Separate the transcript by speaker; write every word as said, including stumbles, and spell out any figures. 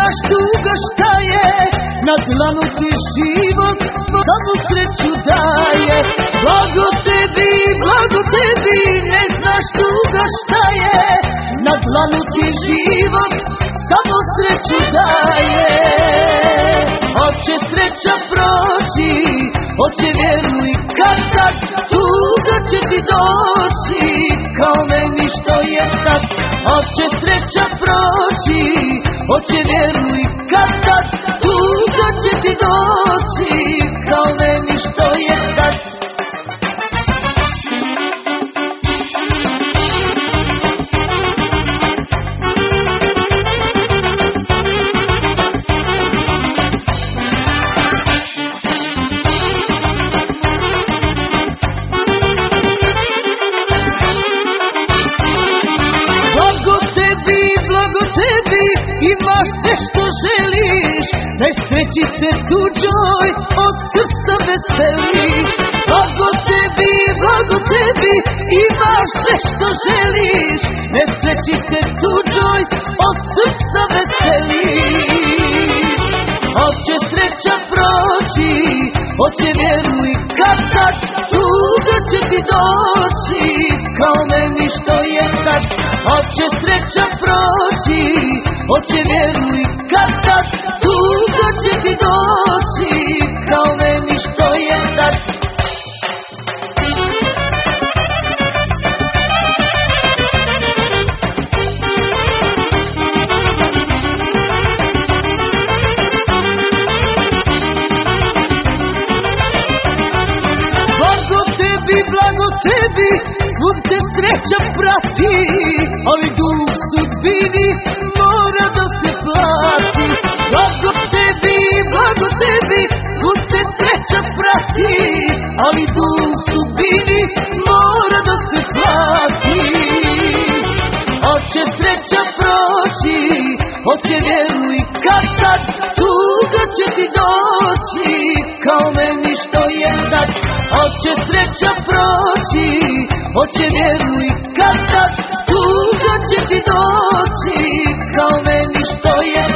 Speaker 1: znaš tuga šta je, na dlanu ti život samo sreću daje. Blago tebi, blago tebi, ne znaš tuga šta je, na dlanu ti život samo sreću daje. Hoće sreća proći, hoće vjeruj kad tad, tuga će ti doći, kao meni što je sad. Hoće sreća proći, hoće vjeruj kad tad, tuga će ti doći, kao meni što je sad. Imaš sve što želiš, nesreći se tuđoj od srca veseliš. Blago tebi, blago tebi, imaš sve što želiš, nesreći se tuđoj od srca veseliš. Hoće sreća proći, hoće vjeruj kad tad, tuga će ti doći, kao meni što je sad. Hoće sreća proći, hoće vjeruj kad tad, tuga će ti doći, kao meni što je sad. Blago tebi, blago tebi, svud te sreća prati, ali dug sudbini mora da se plati. Blago tebi, blago tebi, svud te sreća prati, ali dug sudbini mora da se plati. Hoće sreća proći, hoće vjeruj kad tad, tuga će ti doći, kao meni što je sad. Hoće sreća proći, hoće vjeruj kad tad, tuga će ti doći, kao meni što je